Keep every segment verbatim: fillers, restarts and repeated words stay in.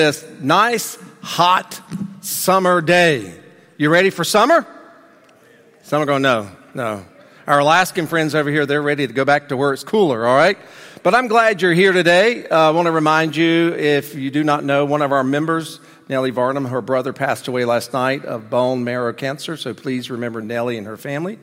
This nice, hot summer day. You ready for summer? Some are going, no, no. Our Alaskan friends over here, they're ready to go back to where it's cooler, all right? But I'm glad you're here today. Uh, I want to remind you, if you do not know, one of our members, Nellie Varnum, her brother passed away last night of bone marrow cancer, so please remember Nellie and her family.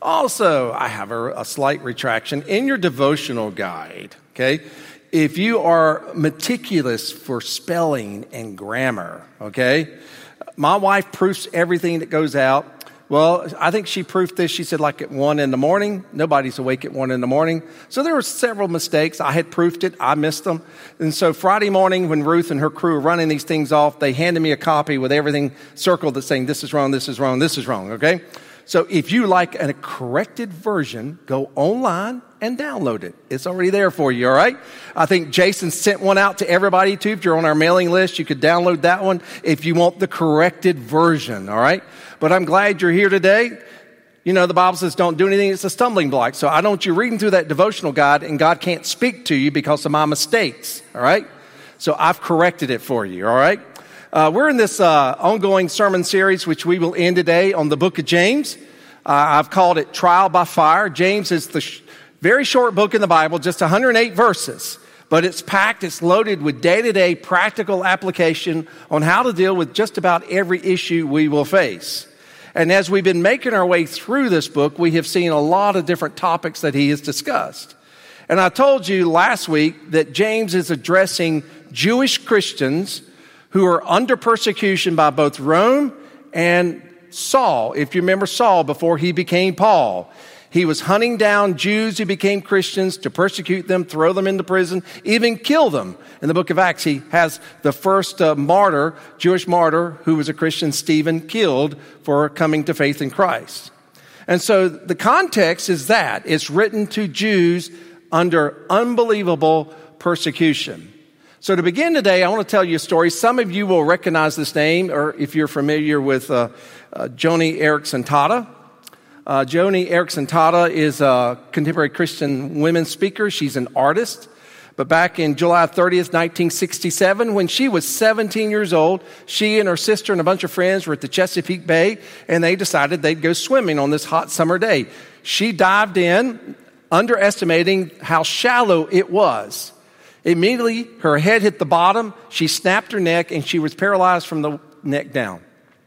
Also, I have a, a slight retraction. In your devotional guide, okay, if you are meticulous for spelling and grammar, okay, my wife proofs everything that goes out. Well, I think she proofed this. She said like at one in the morning. Nobody's awake at one in the morning. So there were several mistakes. I had proofed it. I missed them. And so Friday morning when Ruth and her crew were running these things off, they handed me a copy with everything circled that's saying this is wrong, this is wrong, this is wrong, okay? So if you like a corrected version, go online and download it. It's already there for you, all right? I think Jason sent one out to everybody, too. If you're on our mailing list, you could download that one if you want the corrected version, all right? But I'm glad you're here today. You know, the Bible says don't do anything. It's a stumbling block. So I don't want you reading through that devotional guide and God can't speak to you because of my mistakes, all right? So I've corrected it for you, all right? Uh, we're in this uh, ongoing sermon series, which we will end today on the book of James. Uh, I've called it Trial by Fire. James is the sh- very short book in the Bible, just one hundred eight verses. But it's packed, it's loaded with day-to-day practical application on how to deal with just about every issue we will face. And as we've been making our way through this book, we have seen a lot of different topics that he has discussed. And I told you last week that James is addressing Jewish Christians who are under persecution by both Rome and Saul. If you remember Saul before he became Paul, he was hunting down Jews who became Christians to persecute them, throw them into prison, even kill them. In the book of Acts, he has the first uh, martyr, Jewish martyr, who was a Christian, Stephen, killed for coming to faith in Christ. And so the context is that it's written to Jews under unbelievable persecution. So to begin today, I want to tell you a story. Some of you will recognize this name, or if you're familiar with uh, uh, Joni Eareckson Tada. Uh, Joni Eareckson Tada is a contemporary Christian women's speaker. She's an artist. But back in July thirtieth, nineteen sixty-seven, when she was seventeen years old, she and her sister and a bunch of friends were at the Chesapeake Bay, and they decided they'd go swimming on this hot summer day. She dived in, underestimating how shallow it was. Immediately, her head hit the bottom, she snapped her neck, and she was paralyzed from the neck down.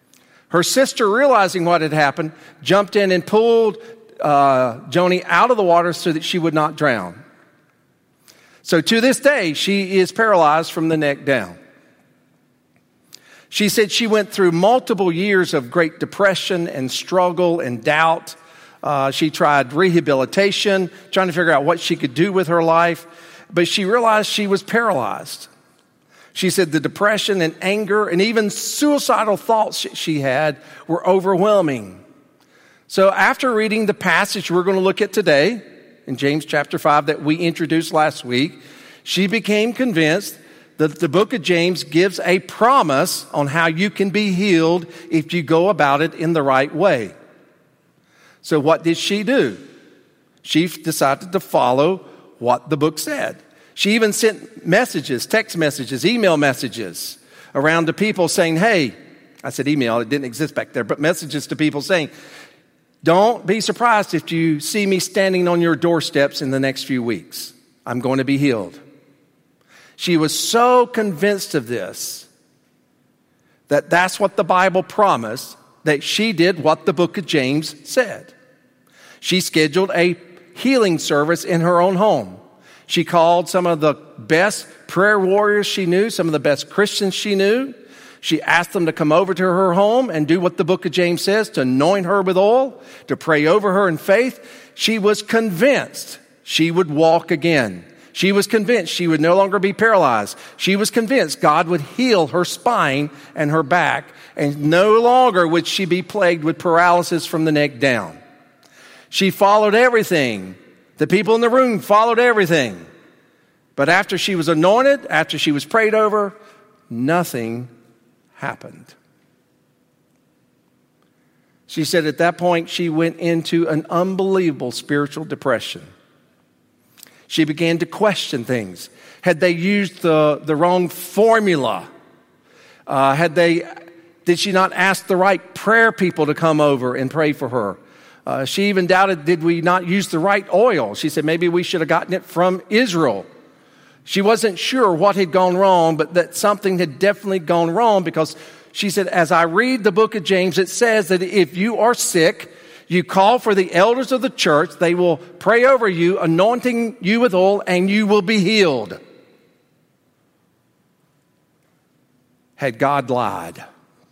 Her sister, realizing what had happened, jumped in and pulled uh, Joni out of the water so that she would not drown. So to this day, she is paralyzed from the neck down. She said she went through multiple years of great depression and struggle and doubt. Uh, she tried rehabilitation, trying to figure out what she could do with her life. But she realized she was paralyzed. She said the depression and anger and even suicidal thoughts she had were overwhelming. So after reading the passage we're going to look at today, in James chapter five that we introduced last week, she became convinced that the book of James gives a promise on how you can be healed if you go about it in the right way. So what did she do? She decided to follow what the book said. She even sent messages, text messages, email messages around to people saying, hey, I said email, it didn't exist back there, but messages to people saying, don't be surprised if you see me standing on your doorsteps in the next few weeks. I'm going to be healed. She was so convinced of this that that's what the Bible promised, that she did what the book of James said. She scheduled a healing service in her own home. She called some of the best prayer warriors she knew, some of the best Christians she knew. She asked them to come over to her home and do what the book of James says, to anoint her with oil, to pray over her in faith. She was convinced she would walk again. She was convinced she would no longer be paralyzed. She was convinced God would heal her spine and her back, and no longer would she be plagued with paralysis from the neck down. She followed everything. The people in the room followed everything. But after she was anointed, after she was prayed over, nothing happened. She said at that point she went into an unbelievable spiritual depression. She began to question things. Had they used the, the wrong formula? Uh, had they, did she not ask the right prayer people to come over and pray for her? Uh, she even doubted, did we not use the right oil? She said maybe we should have gotten it from Israel. She wasn't sure what had gone wrong, but that something had definitely gone wrong, because she said, as I read the book of James, it says that if you are sick, you call for the elders of the church. They will pray over you, anointing you with oil, and you will be healed. Had God lied?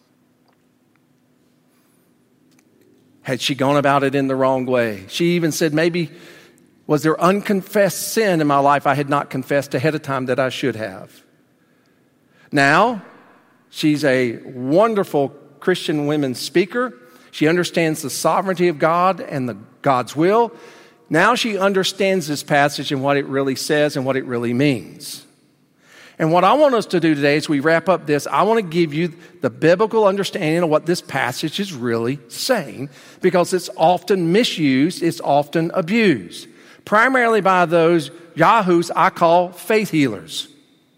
Had she gone about it in the wrong way? She even said, maybe, was there unconfessed sin in my life I had not confessed ahead of time that I should have? Now, she's a wonderful Christian women's speaker. She understands the sovereignty of God and the God's will. Now she understands this passage and what it really says and what it really means. And what I want us to do today as we wrap up this, I want to give you the biblical understanding of what this passage is really saying, because it's often misused, it's often abused, primarily by those yahoos I call faith healers.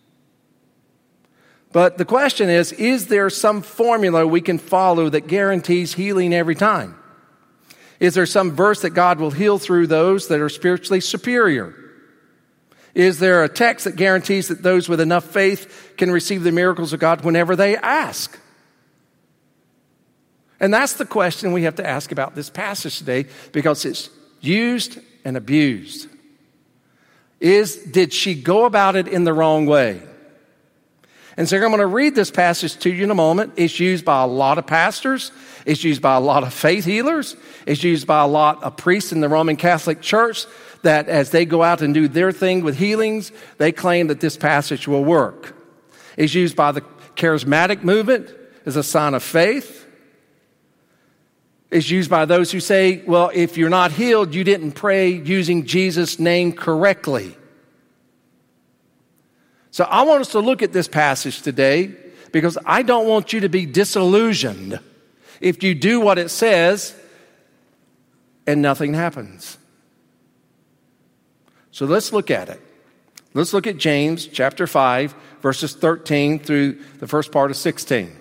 But the question is, is there some formula we can follow that guarantees healing every time? Is there some verse that God will heal through those that are spiritually superior? Is there a text that guarantees that those with enough faith can receive the miracles of God whenever they ask? And that's the question we have to ask about this passage today, because it's used and abused. Is, did she go about it in the wrong way? And so I'm going to read this passage to you in a moment. It's used by a lot of pastors. It's used by a lot of faith healers. It's used by a lot of priests in the Roman Catholic Church, that as they go out and do their thing with healings, they claim that this passage will work. It's used by the charismatic movement as a sign of faith. It's used by those who say, well, if you're not healed, you didn't pray using Jesus' name correctly. So I want us to look at this passage today, because I don't want you to be disillusioned if you do what it says and nothing happens. So let's look at it. Let's look at James chapter five, verses thirteen through the first part of sixteen.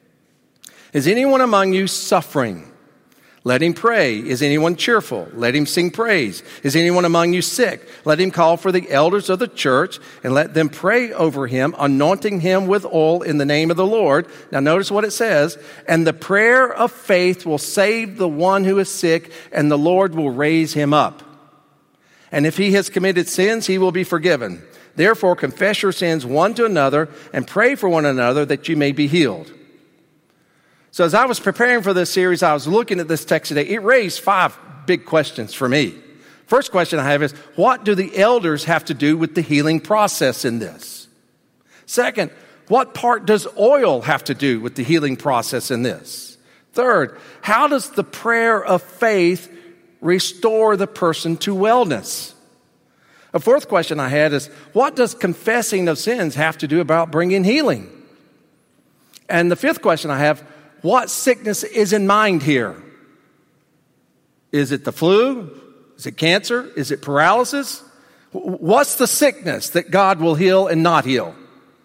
Is anyone among you suffering? Let him pray. Is anyone cheerful? Let him sing praise. Is anyone among you sick? Let him call for the elders of the church and let them pray over him, anointing him with oil in the name of the Lord. Now notice what it says. And the prayer of faith will save the one who is sick, and the Lord will raise him up. And if he has committed sins, he will be forgiven. Therefore, confess your sins one to another and pray for one another that you may be healed. So as I was preparing for this series, I was looking at this text today. It raised five big questions for me. First question I have is, what do the elders have to do with the healing process in this? Second, what part does oil have to do with the healing process in this? Third, how does the prayer of faith restore the person to wellness? A fourth question I had is, what does confessing of sins have to do about bringing healing? And the fifth question I have, what sickness is in mind here? Is it the flu? Is it cancer? Is it paralysis? What's the sickness that God will heal and not heal?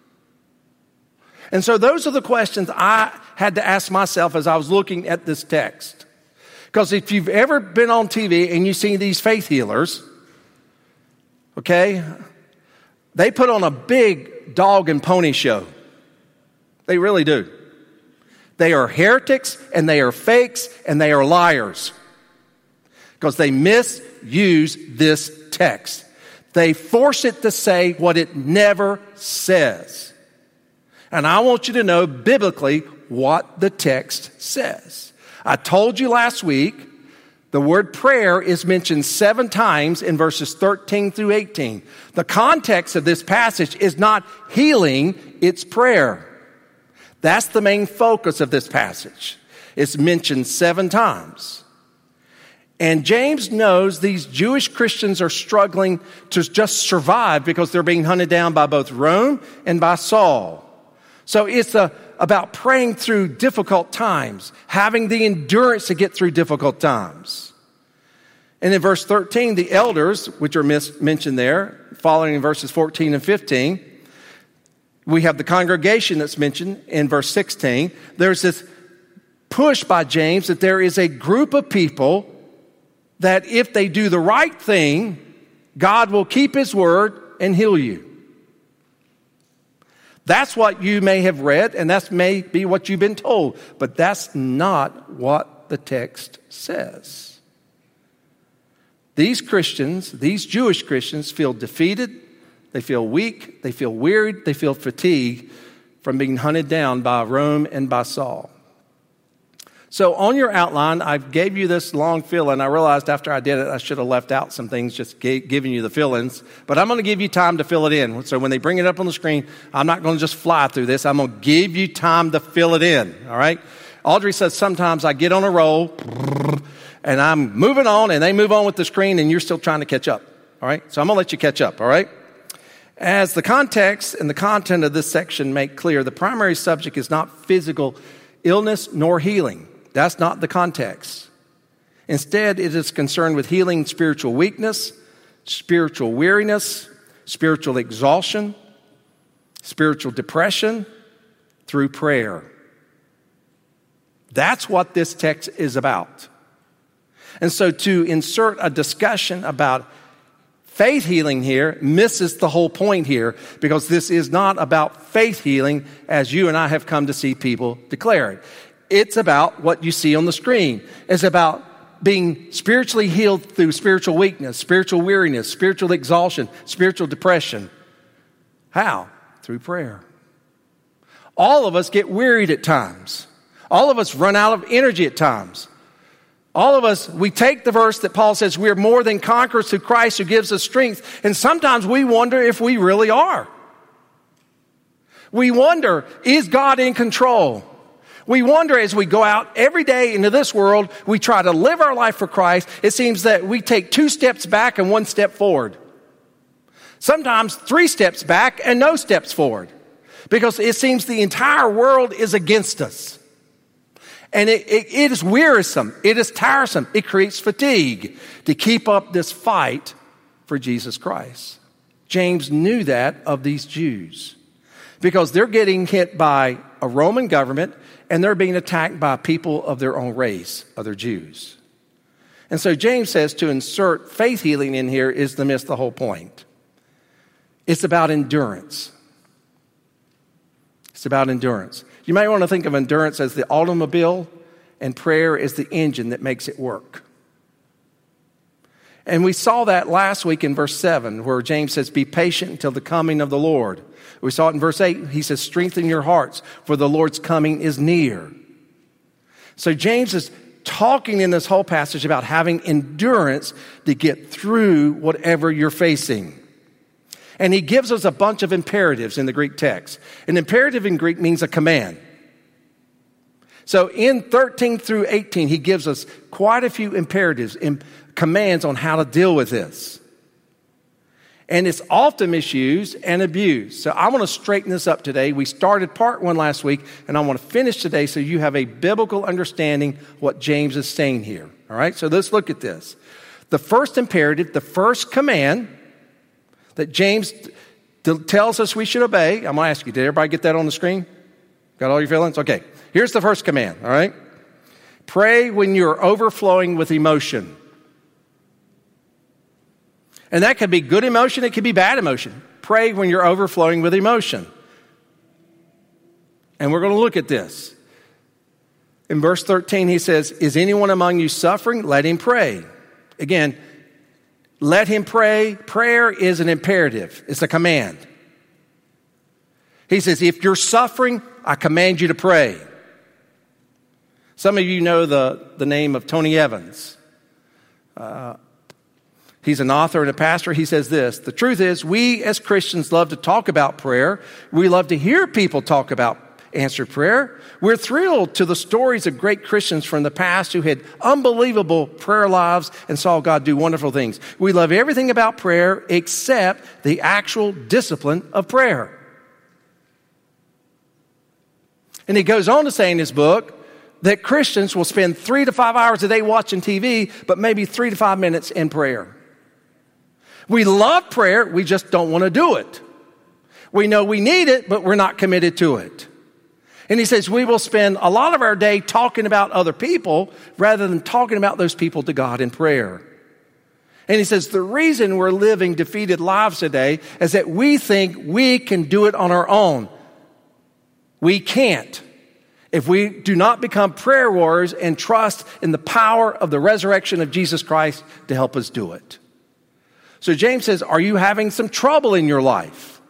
And so those are the questions I had to ask myself as I was looking at this text. Because if you've ever been on T V and you see these faith healers, okay, they put on a big dog and pony show. They really do. They are heretics, and they are fakes, and they are liars, because they misuse this text. They force it to say what it never says. And I want you to know biblically what the text says. I told you last week the word prayer is mentioned seven times in verses thirteen through eighteen. The context of this passage is not healing, it's prayer. That's the main focus of this passage. It's mentioned seven times. And James knows these Jewish Christians are struggling to just survive because they're being hunted down by both Rome and by Saul. So it's a, about praying through difficult times, having the endurance to get through difficult times. And in verse thirteen, the elders, which are mis- mentioned there, following in verses fourteen and fifteen, We have the congregation that's mentioned in verse sixteen. There's this push by James that there is a group of people that if they do the right thing, God will keep his word and heal you. That's what you may have read, and that may be what you've been told, but that's not what the text says. These Christians, these Jewish Christians, feel defeated, they feel weak, they feel wearied, they feel fatigued from being hunted down by Rome and by Saul. So on your outline, I gave you this long fill, and I realized after I did it, I should have left out some things, just g- giving you the fill-ins. But I'm going to give you time to fill it in. So when they bring it up on the screen, I'm not going to just fly through this. I'm going to give you time to fill it in, all right? Audrey says sometimes I get on a roll, and I'm moving on, and they move on with the screen, and you're still trying to catch up, all right? So I'm going to let you catch up, all right? As the context and the content of this section make clear, the primary subject is not physical illness nor healing. That's not the context. Instead, it is concerned with healing spiritual weakness, spiritual weariness, spiritual exhaustion, spiritual depression through prayer. That's what this text is about. And so to insert a discussion about faith healing here misses the whole point here, because this is not about faith healing as you and I have come to see people declare it. It's about what you see on the screen. It's about being spiritually healed through spiritual weakness, spiritual weariness, spiritual exhaustion, spiritual depression. How? Through prayer. All of us get wearied at times. All of us run out of energy at times. All of us, we take the verse that Paul says, we're more than conquerors through Christ who gives us strength. And sometimes we wonder if we really are. We wonder, is God in control? We wonder as we go out every day into this world, we try to live our life for Christ. It seems that we take two steps back and one step forward. Sometimes three steps back and no steps forward. Because it seems the entire world is against us. And it, it, it is wearisome. It is tiresome. It creates fatigue to keep up this fight for Jesus Christ. James knew that of these Jews. Because they're getting hit by a Roman government, and they're being attacked by people of their own race, other Jews. And so James says to insert faith healing in here is to miss the whole point. It's about endurance. It's about endurance. You might want to think of endurance as the automobile, and prayer is the engine that makes it work. And we saw that last week in verse seven, where James says, be patient until the coming of the Lord. We saw it in verse eight. He says, strengthen your hearts, for the Lord's coming is near. So James is talking in this whole passage about having endurance to get through whatever you're facing. And he gives us a bunch of imperatives in the Greek text. An imperative in Greek means a command. So in thirteen through eighteen, he gives us quite a few imperatives and commands on how to deal with this. And it's often misused and abused. So I want to straighten this up today. We started part one last week, and I want to finish today so you have a biblical understanding what James is saying here. All right, so let's look at this. The first imperative, the first command that James t- tells us we should obey. I'm going to ask you, did everybody get that on the screen? Got all your feelings? Okay, here's the first command, all right? Pray when you're overflowing with emotion. And that could be good emotion, it could be bad emotion. Pray when you're overflowing with emotion. And we're going to look at this. In verse thirteen, he says, is anyone among you suffering? Let him pray. Again, let him pray. Prayer is an imperative. It's a command. He says, if you're suffering, I command you to pray. Some of you know the, the name of Tony Evans. Uh, He's an author and a pastor. He says this, the truth is we as Christians love to talk about prayer. We love to hear people talk about answered prayer. We're thrilled to the stories of great Christians from the past who had unbelievable prayer lives and saw God do wonderful things. We love everything about prayer except the actual discipline of prayer. And he goes on to say in his book that Christians will spend three to five hours a day watching T V, but maybe three to five minutes in prayer. We love prayer, we just don't want to do it. We know we need it, but we're not committed to it. And he says we will spend a lot of our day talking about other people rather than talking about those people to God in prayer. And he says the reason we're living defeated lives today is that we think we can do it on our own. We can't. If we do not become prayer warriors and trust in the power of the resurrection of Jesus Christ to help us do it. So James says, are you having some trouble in your life?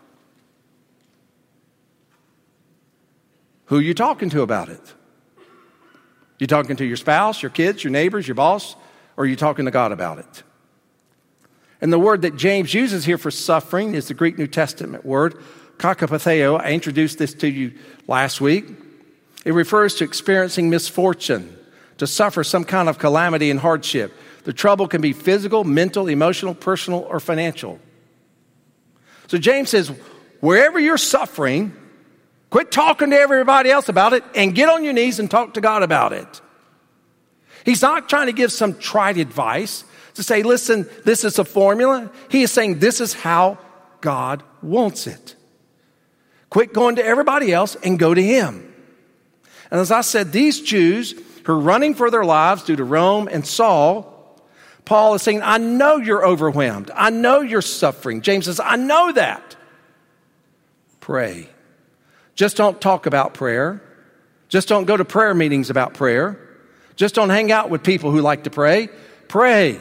Who are you talking to about it? You talking to your spouse, your kids, your neighbors, your boss, or are you talking to God about it? And the word that James uses here for suffering is the Greek New Testament word, kakapatheo. I introduced this to you last week. It refers to experiencing misfortune, to suffer some kind of calamity and hardship. The trouble can be physical, mental, emotional, personal, or financial. So James says, wherever you're suffering, quit talking to everybody else about it and get on your knees and talk to God about it. He's not trying to give some trite advice to say, listen, this is a formula. He is saying this is how God wants it. Quit going to everybody else and go to Him. And as I said, these Jews who are running for their lives due to Rome and Saul, Paul is saying, I know you're overwhelmed. I know you're suffering. James says, I know that. Pray. Just don't talk about prayer. Just don't go to prayer meetings about prayer. Just don't hang out with people who like to pray. Pray.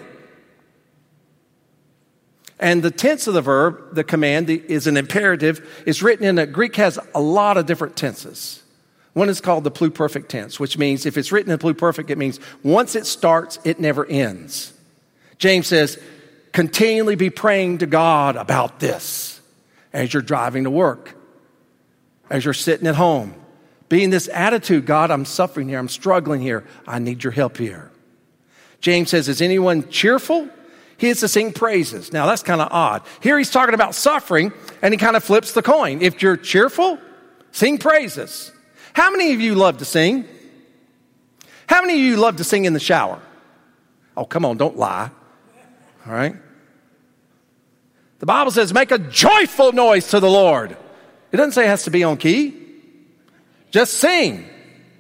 And the tense of the verb, the command, is an imperative. It's written in a, Greek has a lot of different tenses. One is called the pluperfect tense, which means if it's written in pluperfect, it means once it starts, it never ends. James says, continually be praying to God about this as you're driving to work, as you're sitting at home. Be in this attitude, God, I'm suffering here, I'm struggling here, I need your help here. James says, is anyone cheerful? He is to sing praises. Now that's kind of odd. Here he's talking about suffering, and he kind of flips the coin. If you're cheerful, sing praises. How many of you love to sing? How many of you love to sing in the shower? Oh, come on, don't lie. All right? The Bible says, make a joyful noise to the Lord. It doesn't say it has to be on key. Just sing.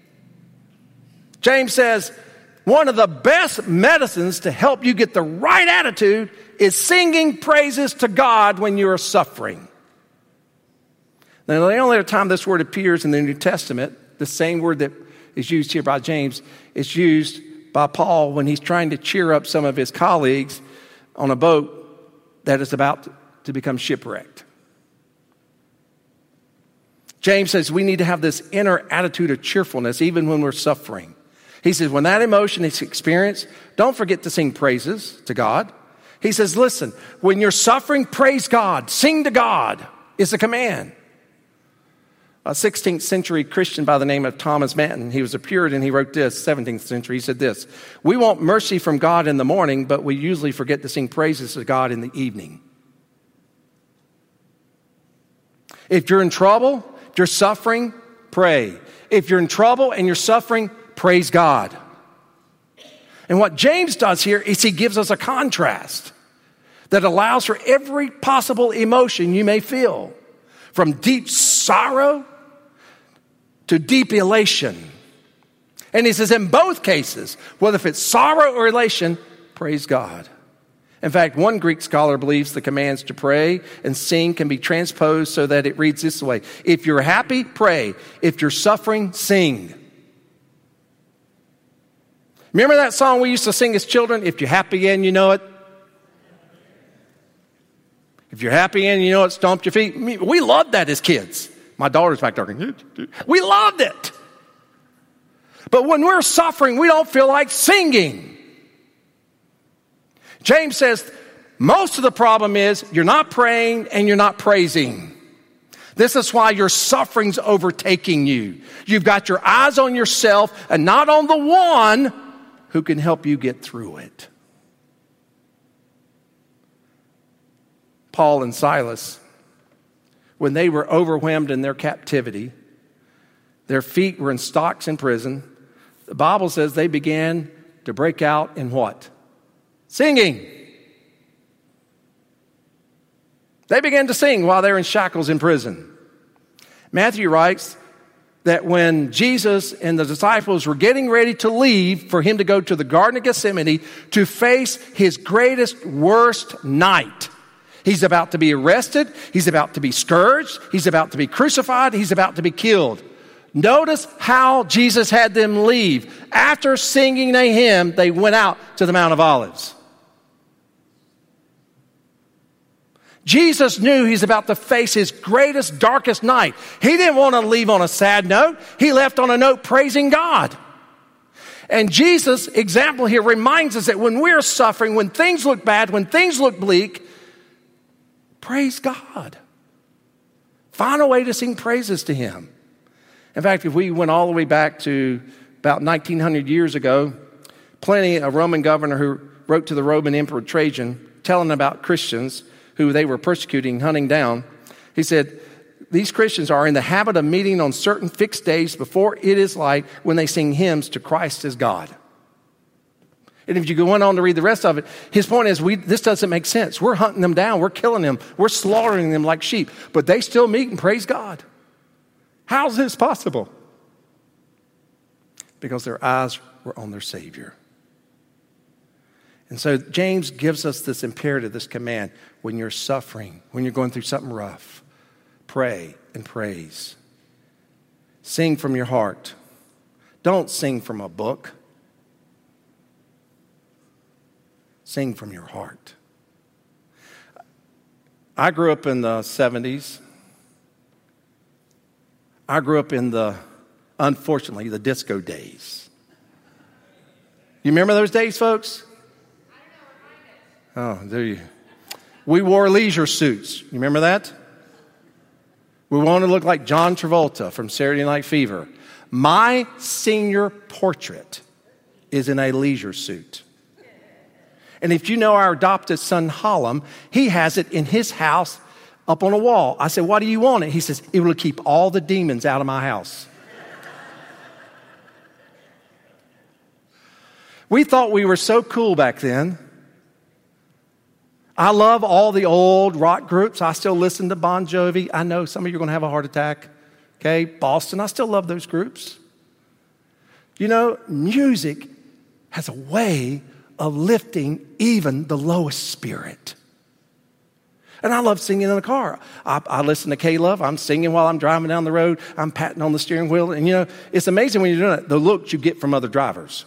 James says, one of the best medicines to help you get the right attitude is singing praises to God when you are suffering. Now, the only other time this word appears in the New Testament, the same word that is used here by James, is used by Paul when he's trying to cheer up some of his colleagues on a boat that is about to become shipwrecked. James says we need to have this inner attitude of cheerfulness even when we're suffering. He says when that emotion is experienced, don't forget to sing praises to God. He says, listen, when you're suffering, praise God. Sing to God is a command. A sixteenth century Christian by the name of Thomas Manton, he was a Puritan, he wrote this, seventeenth century, he said this, we want mercy from God in the morning, but we usually forget to sing praises to God in the evening. If you're in trouble, if you're suffering, pray. If you're in trouble and you're suffering, praise God. And what James does here is he gives us a contrast that allows for every possible emotion you may feel, from deep sorrow to deep elation. And he says in both cases, whether if it's sorrow or elation, praise God. In fact, one Greek scholar believes the commands to pray and sing can be transposed so that it reads this way. If you're happy, pray. If you're suffering, sing. Remember that song we used to sing as children? If you're happy and you know it. If you're happy and you know it, stomp your feet. We loved that as kids. My daughter's back there. We loved it. But when we're suffering, we don't feel like singing. James says, most of the problem is you're not praying and you're not praising. This is why your suffering's overtaking you. You've got your eyes on yourself and not on the one who can help you get through it. Paul and Silas, when they were overwhelmed in their captivity, their feet were in stocks in prison. The Bible says they began to break out in what? Singing. They began to sing while they were in shackles in prison. Matthew writes that when Jesus and the disciples were getting ready to leave for him to go to the Garden of Gethsemane to face his greatest, worst night. He's about to be arrested. He's about to be scourged. He's about to be crucified. He's about to be killed. Notice how Jesus had them leave. After singing a hymn, they went out to the Mount of Olives. Jesus knew he's about to face his greatest, darkest night. He didn't want to leave on a sad note. He left on a note praising God. And Jesus' example here reminds us that when we're suffering, when things look bad, when things look bleak, praise God. Find a way to sing praises to him. In fact, if we went all the way back to about nineteen hundred years ago, Pliny, a Roman governor who wrote to the Roman Emperor Trajan, telling about Christians who they were persecuting, hunting down, he said, these Christians are in the habit of meeting on certain fixed days before it is light when they sing hymns to Christ as God. And if you go on to read the rest of it, his point is, we, this doesn't make sense. We're hunting them down. We're killing them. We're slaughtering them like sheep. But they still meet and praise God. How's this possible? Because their eyes were on their Savior. And so James gives us this imperative, this command. When you're suffering, when you're going through something rough, pray and praise. Sing from your heart. Don't sing from a book. Sing from your heart. I grew up in the seventies. I grew up in the, unfortunately, the disco days. You remember those days, folks? Oh, there you. We wore leisure suits. You remember that? We wanted to look like John Travolta from Saturday Night Fever. My senior portrait is in a leisure suit. And if you know our adopted son, Hallam, he has it in his house up on a wall. I said, why do you want it? He says, it will keep all the demons out of my house. We thought we were so cool back then. I love all the old rock groups. I still listen to Bon Jovi. I know some of you are going to have a heart attack. Okay, Boston, I still love those groups. You know, music has a way of lifting even the lowest spirit. And I love singing in the car. I, I listen to K-Love. I'm singing while I'm driving down the road. I'm patting on the steering wheel. And, you know, it's amazing when you're doing it, the looks you get from other drivers.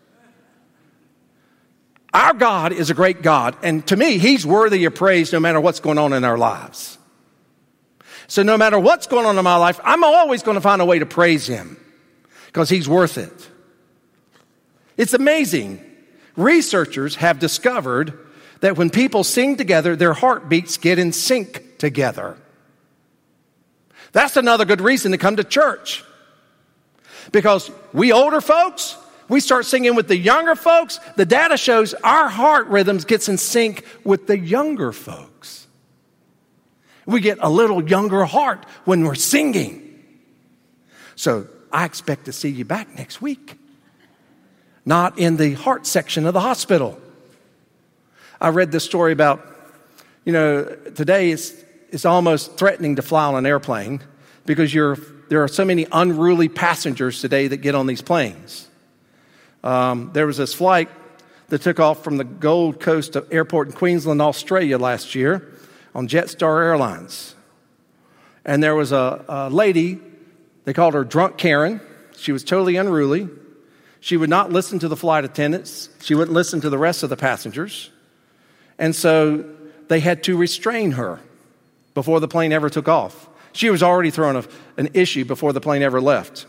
Our God is a great God. And to me, he's worthy of praise no matter what's going on in our lives. So no matter what's going on in my life, I'm always going to find a way to praise him because he's worth it. It's amazing. Researchers have discovered that when people sing together, their heartbeats get in sync together. That's another good reason to come to church. Because we older folks, we start singing with the younger folks. The data shows our heart rhythms gets in sync with the younger folks. We get a little younger heart when we're singing. So I expect to see you back next week. Not in the heart section of the hospital. I read this story about, you know, today it's, it's almost threatening to fly on an airplane because you're, there are so many unruly passengers today that get on these planes. Um, there was this flight that took off from the Gold Coast Airport in Queensland, Australia last year on Jetstar Airlines. And there was a, a lady, they called her Drunk Karen. She was totally unruly. She would not listen to the flight attendants. She wouldn't listen to the rest of the passengers. And so they had to restrain her before the plane ever took off. She was already throwing a, an issue before the plane ever left.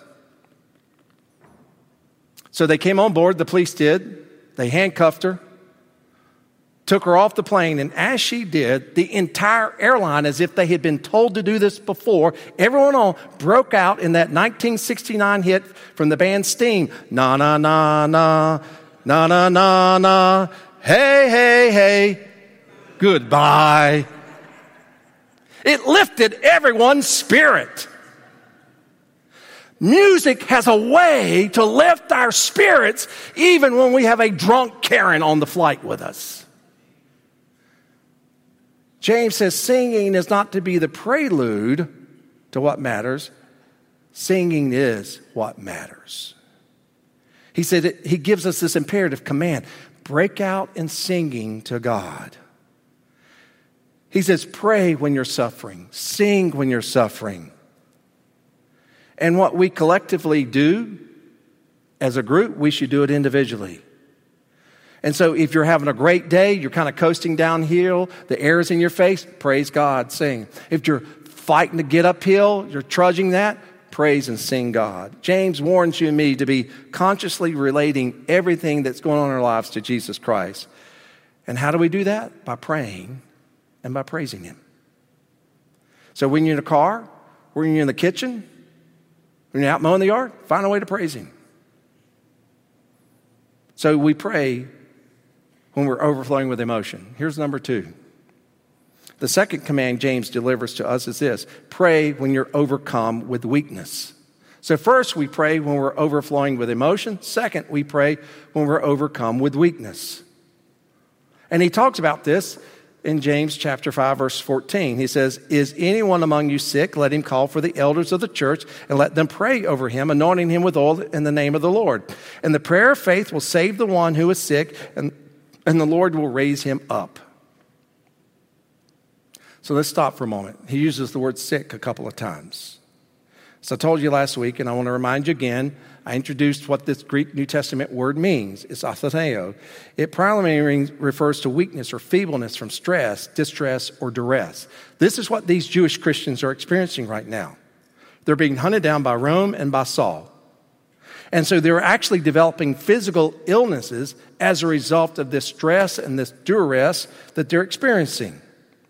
So they came on board, the police did. They handcuffed her, took her off the plane, and as she did, the entire airline, as if they had been told to do this before, everyone on broke out in that nineteen sixty-nine hit from the band Sting. Na, na, na, na, na, na, na, na, hey, hey, hey, goodbye. It lifted everyone's spirit. Music has a way to lift our spirits even when we have a drunk Karen on the flight with us. James says singing is not to be the prelude to what matters. Singing is what matters. He said it, he gives us this imperative command. Break out in singing to God. He says pray when you're suffering. Sing when you're suffering. And what we collectively do as a group, we should do it individually. And so if you're having a great day, you're kind of coasting downhill, the air is in your face, praise God, sing. If you're fighting to get uphill, you're trudging that, praise and sing God. James warns you and me to be consciously relating everything that's going on in our lives to Jesus Christ. And how do we do that? By praying and by praising Him. So when you're in the car, when you're in the kitchen, when you're out mowing the yard, find a way to praise Him. So we pray when we're overflowing with emotion. Here's number two. The second command James delivers to us is this: pray when you're overcome with weakness. So first, we pray when we're overflowing with emotion. Second, we pray when we're overcome with weakness. And he talks about this in James chapter five, verse fourteen. He says, is anyone among you sick? Let him call for the elders of the church and let them pray over him, anointing him with oil in the name of the Lord. And the prayer of faith will save the one who is sick, and, and the Lord will raise him up. So let's stop for a moment. He uses the word sick a couple of times. So I told you last week, and I want to remind you again, I introduced what this Greek New Testament word means. It's atheneo. It primarily refers to weakness or feebleness from stress, distress, or duress. This is what these Jewish Christians are experiencing right now. They're being hunted down by Rome and by Saul. And so they're actually developing physical illnesses as a result of this stress and this duress that they're experiencing.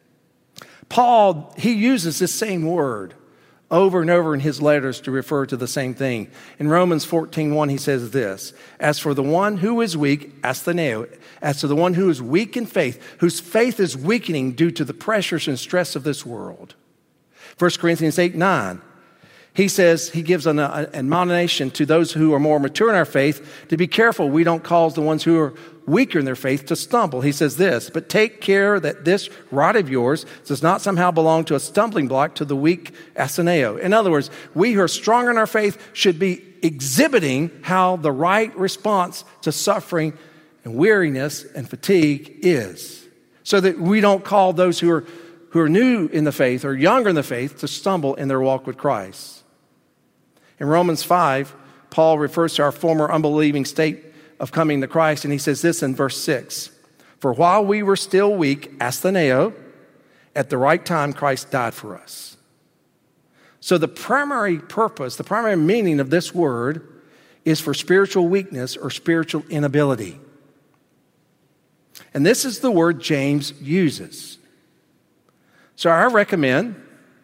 Paul, he uses this same word over and over in his letters to refer to the same thing. In Romans fourteen one, he says this: as for the one who is weak, astheneo, as to the one who is weak in faith, whose faith is weakening due to the pressures and stress of this world. First Corinthians eight nine, he says, he gives an admonition to those who are more mature in our faith to be careful we don't cause the ones who are weaker in their faith to stumble. He says this: but take care that this rod of yours does not somehow belong to a stumbling block to the weak astheneo. In other words, we who are stronger in our faith should be exhibiting how the right response to suffering and weariness and fatigue is, so that we don't call those who are who are new in the faith or younger in the faith to stumble in their walk with Christ. In Romans five, Paul refers to our former unbelieving state of coming to Christ, and he says this in verse six: for while we were still weak, astheneo, at the right time Christ died for us. So the primary purpose, the primary meaning of this word is for spiritual weakness or spiritual inability. And this is the word James uses. So I recommend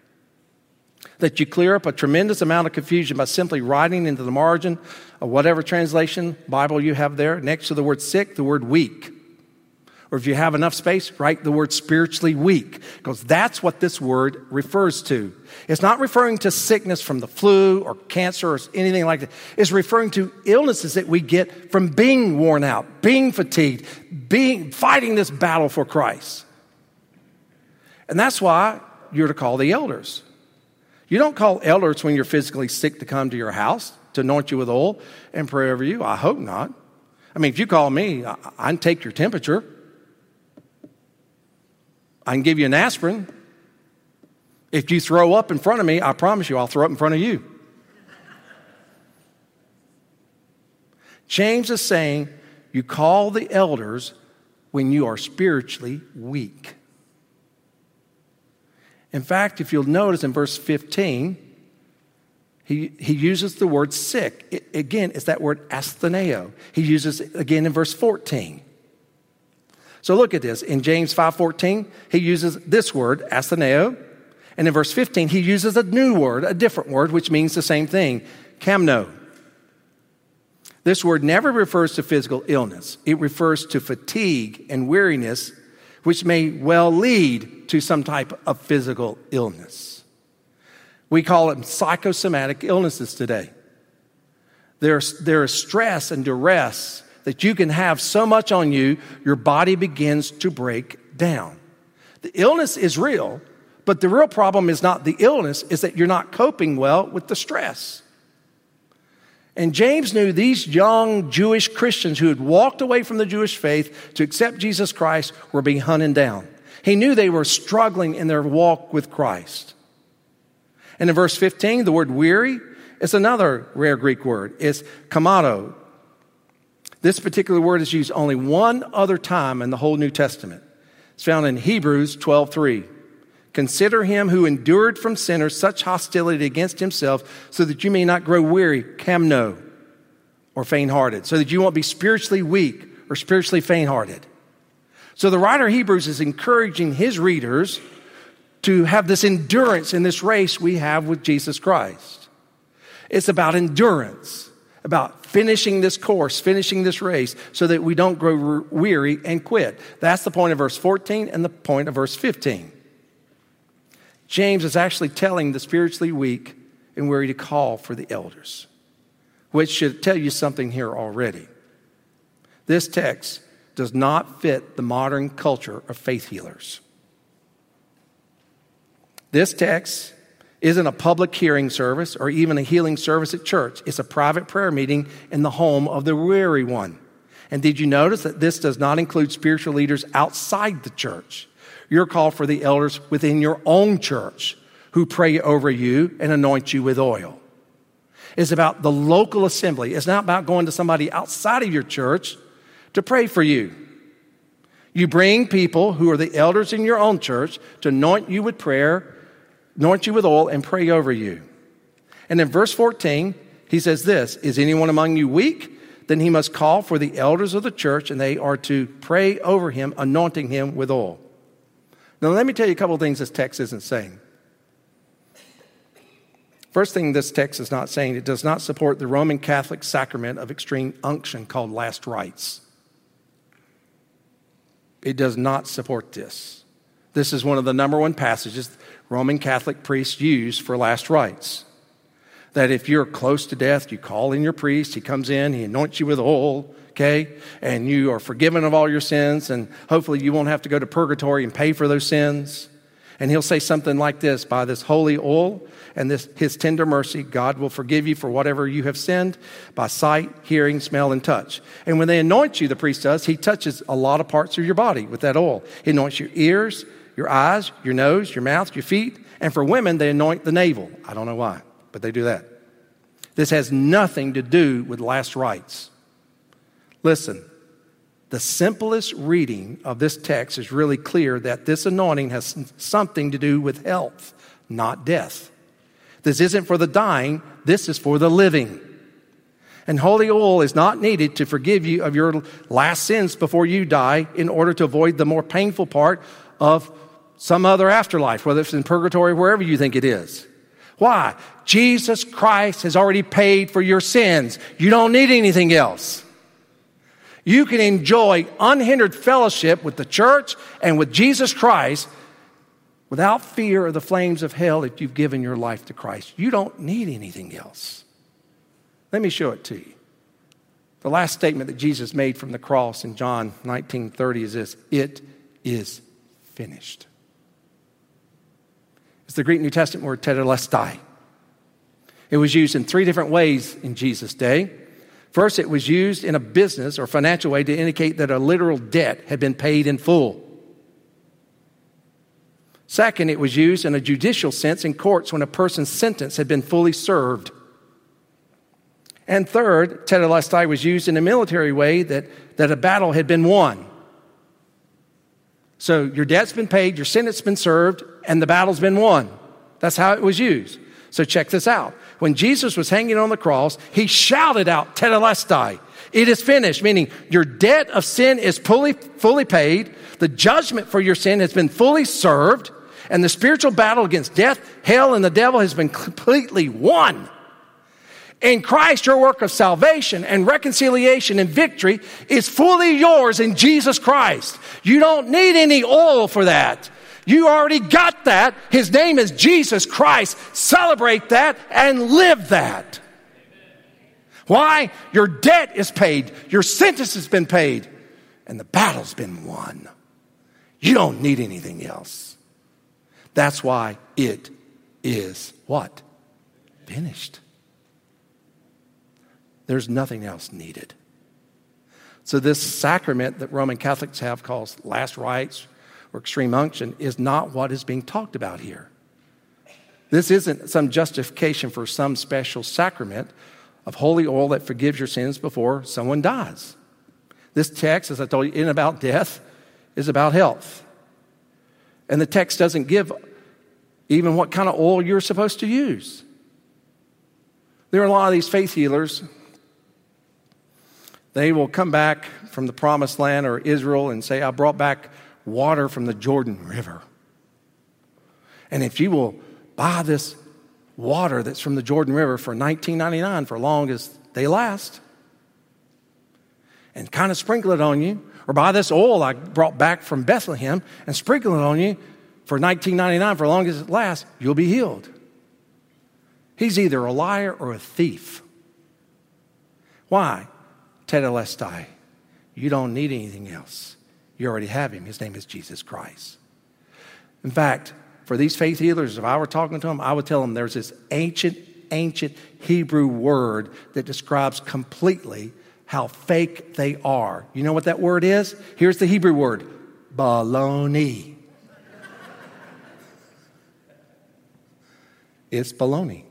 that you clear up a tremendous amount of confusion by simply writing into the margin of whatever translation Bible you have there, next to the word sick, the word weak. Or if you have enough space, write the word spiritually weak, because that's what this word refers to. It's not referring to sickness from the flu or cancer or anything like that. It's referring to illnesses that we get from being worn out, being fatigued, being fighting this battle for Christ. And that's why you're to call the elders. You don't call elders when you're physically sick to come to your house to anoint you with oil and pray over you. I hope not. I mean, if you call me, I, I can take your temperature. I can give you an aspirin. If you throw up in front of me, I promise you I'll throw up in front of you. James is saying you call the elders when you are spiritually weak. In fact, if you'll notice in verse fifteen, he, he uses the word sick. It, again, it's that word astheneo. He uses it again in verse fourteen. So look at this. In James five fourteen, he uses this word, astheneo. And in verse fifteen, he uses a new word, a different word, which means the same thing, kamno. This word never refers to physical illness. It refers to fatigue and weariness, which may well lead to some type of physical illness. We call it psychosomatic illnesses today. There's, there is stress and duress that you can have so much on you, your body begins to break down. The illness is real, but the real problem is not the illness, is that you're not coping well with the stress. And James knew these young Jewish Christians who had walked away from the Jewish faith to accept Jesus Christ were being hunted down. He knew they were struggling in their walk with Christ. And in verse fifteen, the word weary is another rare Greek word. It's kamado. This particular word is used only one other time in the whole New Testament. It's found in Hebrews twelve three. Consider him who endured from sinners such hostility against himself, so that you may not grow weary, kamno, or faint-hearted, so that you won't be spiritually weak or spiritually faint-hearted. So the writer of Hebrews is encouraging his readers to have this endurance in this race we have with Jesus Christ. It's about endurance, about finishing this course, finishing this race, so that we don't grow weary and quit. That's the point of verse fourteen and the point of verse fifteen. James is actually telling the spiritually weak and weary to call for the elders, which should tell you something here already. This text does not fit the modern culture of faith healers. This text isn't a public hearing service or even a healing service at church. It's a private prayer meeting in the home of the weary one. And did you notice that this does not include spiritual leaders outside the church? You're called for the elders within your own church who pray over you and anoint you with oil. It's about the local assembly. It's not about going to somebody outside of your church to pray for you. You bring people who are the elders in your own church to anoint you with prayer, anoint you with oil, and pray over you. And in verse fourteen, he says this, is anyone among you weak? Then he must call for the elders of the church, and they are to pray over him, anointing him with oil. Now, let me tell you a couple of things this text isn't saying. First thing this text is not saying, it does not support the Roman Catholic sacrament of extreme unction called last rites. It does not support this. This is one of the number one passages Roman Catholic priests use for last rites. That if you're close to death, you call in your priest, he comes in, he anoints you with oil, okay? And you are forgiven of all your sins, and hopefully you won't have to go to purgatory and pay for those sins. And he'll say something like this, by this holy oil and this his tender mercy, God will forgive you for whatever you have sinned by sight, hearing, smell, and touch. And when they anoint you, the priest does, he touches a lot of parts of your body with that oil. He anoints your ears, your eyes, your nose, your mouth, your feet. And for women, they anoint the navel. I don't know why, but they do that. This has nothing to do with last rites. Listen, the simplest reading of this text is really clear that this anointing has something to do with health, not death. This isn't for the dying, this is for the living. And holy oil is not needed to forgive you of your last sins before you die in order to avoid the more painful part of some other afterlife, whether it's in purgatory, wherever you think it is. Why? Jesus Christ has already paid for your sins. You don't need anything else. You can enjoy unhindered fellowship with the church and with Jesus Christ without fear of the flames of hell if you've given your life to Christ. You don't need anything else. Let me show it to you. The last statement that Jesus made from the cross in John nineteen thirty is this: it is finished. It's the Greek New Testament word tetelestai. It was used in three different ways in Jesus' day. First, it was used in a business or financial way to indicate that a literal debt had been paid in full. Second, it was used in a judicial sense in courts when a person's sentence had been fully served. And third, tetelestai was used in a military way that, that a battle had been won. So your debt's been paid, your sentence has been served, and the battle's been won. That's how it was used. So check this out. When Jesus was hanging on the cross, he shouted out, tetelestai. It is finished, meaning your debt of sin is fully, fully paid. The judgment for your sin has been fully served. And the spiritual battle against death, hell, and the devil has been completely won. In Christ, your work of salvation and reconciliation and victory is fully yours in Jesus Christ. You don't need any oil for that. You already got that. His name is Jesus Christ. Celebrate that and live that. Why? Your debt is paid. Your sentence has been paid. And the battle's been won. You don't need anything else. That's why it is what? Finished. There's nothing else needed. So this sacrament that Roman Catholics have called last rites or extreme unction is not what is being talked about here. This isn't some justification for some special sacrament of holy oil that forgives your sins before someone dies. This text, as I told you, isn't about death, is about health. And the text doesn't give even what kind of oil you're supposed to use. There are a lot of these faith healers. They will come back from the promised land or Israel and say, I brought back water from the Jordan River. And if you will buy this water that's from the Jordan River for nineteen ninety-nine for as long as they last, and kind of sprinkle it on you, or buy this oil I brought back from Bethlehem and sprinkle it on you for nineteen ninety-nine for as long as it lasts, you'll be healed. He's either a liar or a thief. Why? Tetelestai. You don't need anything else. You already have him. His name is Jesus Christ. In fact, for these faith healers, if I were talking to them, I would tell them there's this ancient, ancient Hebrew word that describes completely how fake they are. You know what that word is? Here's the Hebrew word, baloney. It's baloney.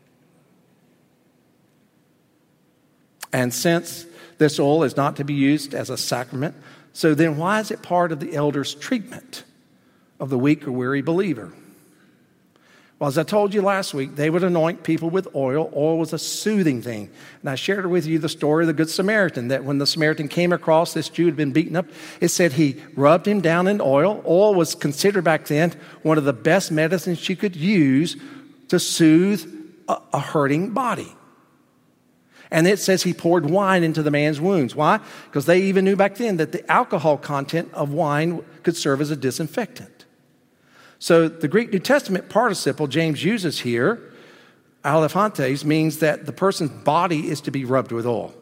And since this oil is not to be used as a sacrament, so then why is it part of the elder's treatment of the weak or weary believer? Well, as I told you last week, they would anoint people with oil. Oil was a soothing thing. And I shared with you the story of the Good Samaritan, that when the Samaritan came across this Jew who had been beaten up, it said he rubbed him down in oil. Oil was considered back then one of the best medicines you could use to soothe a, a hurting body. And it says he poured wine into the man's wounds. Why? Because they even knew back then that the alcohol content of wine could serve as a disinfectant. So the Greek New Testament participle James uses here, alephantes, means that the person's body is to be rubbed with oil.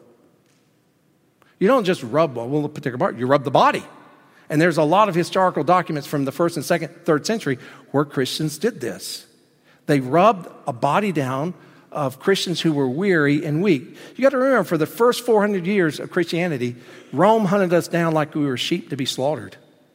You don't just rub well, a particular part, you rub the body. And there's a lot of historical documents from the first and second, third century where Christians did this. They rubbed a body down of Christians who were weary and weak. You got to remember, for the first four hundred years of Christianity, Rome hunted us down like we were sheep to be slaughtered.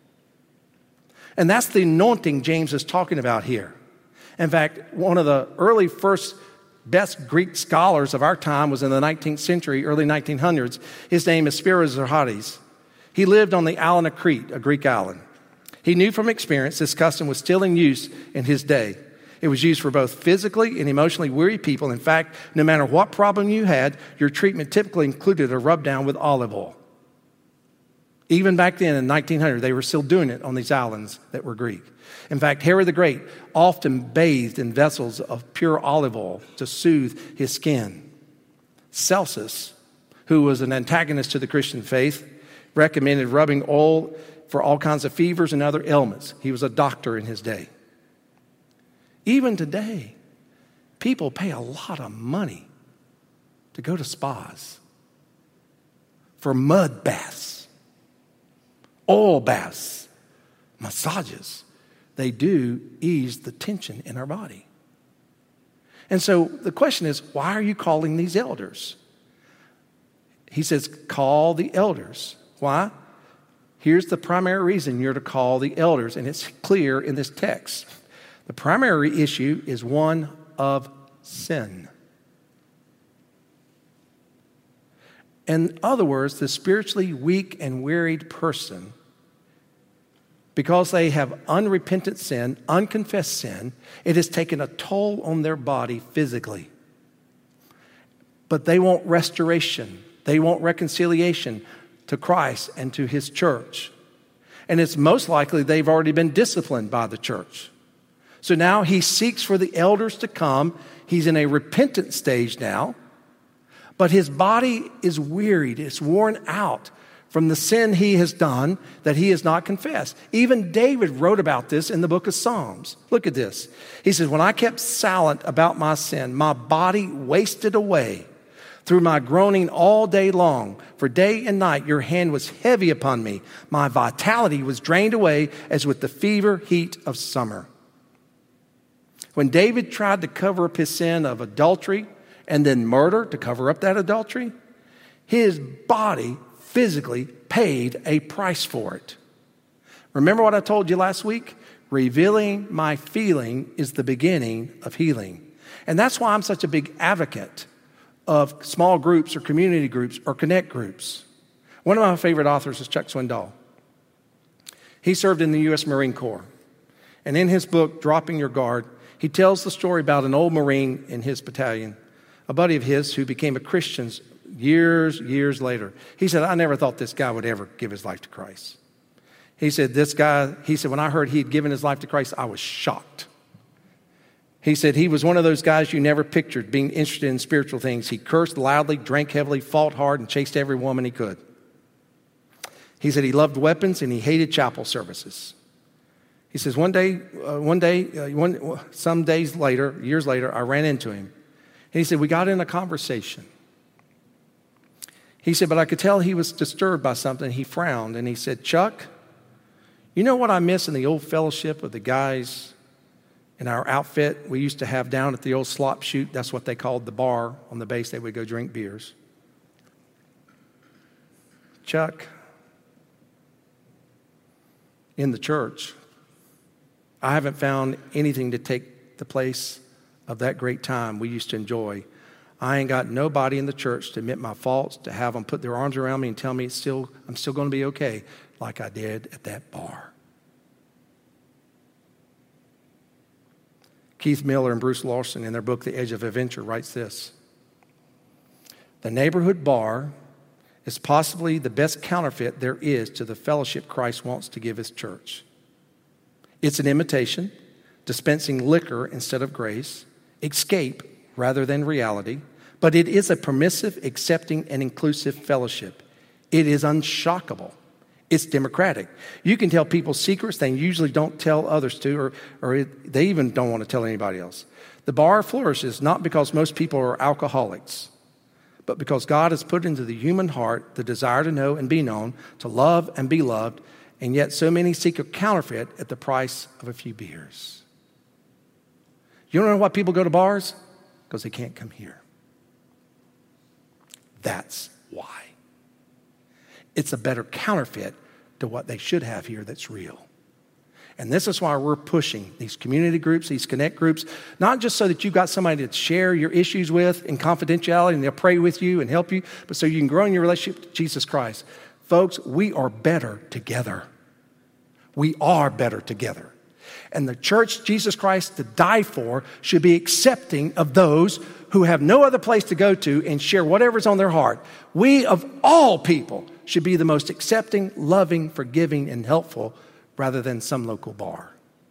And that's the anointing James is talking about here. In fact, one of the early first best Greek scholars of our time was in the nineteenth century, early nineteen hundreds. His name is Spyros Zerhatis. He lived on the island of Crete, a Greek island. He knew from experience this custom was still in use in his day. It was used for both physically and emotionally weary people. In fact, no matter what problem you had, your treatment typically included a rub down with olive oil. Even back then in nineteen hundred, they were still doing it on these islands that were Greek. In fact, Herod the Great often bathed in vessels of pure olive oil to soothe his skin. Celsus, who was an antagonist to the Christian faith, recommended rubbing oil for all kinds of fevers and other ailments. He was a doctor in his day. Even today, people pay a lot of money to go to spas for mud baths, oil baths, massages. They do ease the tension in our body. And so the question is, why are you calling these elders? He says, call the elders. Why? Here's the primary reason you're to call the elders, and it's clear in this text. The primary issue is one of sin. In other words, the spiritually weak and wearied person, because they have unrepentant sin, unconfessed sin, it has taken a toll on their body physically. But they want restoration. They want reconciliation to Christ and to his church. And it's most likely they've already been disciplined by the church. So now he seeks for the elders to come. He's in a repentant stage now. But his body is wearied. It's worn out from the sin he has done that he has not confessed. Even David wrote about this in the book of Psalms. Look at this. He says, when I kept silent about my sin, my body wasted away through my groaning all day long. For day and night your hand was heavy upon me. My vitality was drained away as with the fever heat of summer. When David tried to cover up his sin of adultery and then murder to cover up that adultery, his body physically paid a price for it. Remember what I told you last week? Revealing my feeling is the beginning of healing. And that's why I'm such a big advocate of small groups or community groups or connect groups. One of my favorite authors is Chuck Swindoll. He served in the U S Marine Corps. And in his book, Dropping Your Guard, he tells the story about an old Marine in his battalion, a buddy of his who became a Christian years, years later. He said, I never thought this guy would ever give his life to Christ. He said, this guy, he said, when I heard he had given his life to Christ, I was shocked. He said he was one of those guys you never pictured being interested in spiritual things. He cursed loudly, drank heavily, fought hard, and chased every woman he could. He said he loved weapons and he hated chapel services. He says, one day, uh, one day, uh, one, some days later, years later, I ran into him. And he said, we got in a conversation. He said, but I could tell he was disturbed by something. He frowned and he said, Chuck, you know what I miss in the old fellowship of the guys in our outfit we used to have down at the old slop chute? That's what they called the bar on the base. They would go drink beers. Chuck, in the church, I haven't found anything to take the place of that great time we used to enjoy. I ain't got nobody in the church to admit my faults, to have them put their arms around me and tell me it's still, I'm still going to be okay, like I did at that bar. Keith Miller and Bruce Lawson, in their book, The Edge of Adventure, writes this. The neighborhood bar is possibly the best counterfeit there is to the fellowship Christ wants to give his church. It's an imitation, dispensing liquor instead of grace, escape rather than reality, but it is a permissive, accepting, and inclusive fellowship. It is unshockable. It's democratic. You can tell people secrets they usually don't tell others to, or, or it, they even don't want to tell anybody else. The bar flourishes not because most people are alcoholics, but because God has put into the human heart the desire to know and be known, to love and be loved, and yet so many seek a counterfeit at the price of a few beers. You don't know why people go to bars? Because they can't come here. That's why. It's a better counterfeit to what they should have here that's real. And this is why we're pushing these community groups, these connect groups, not just so that you've got somebody to share your issues with in confidentiality and they'll pray with you and help you, but so you can grow in your relationship with Jesus Christ. Folks, we are better together. We are better together. And the church Jesus Christ to die for should be accepting of those who have no other place to go to and share whatever's on their heart. We, of all people, should be the most accepting, loving, forgiving, and helpful rather than some local bar.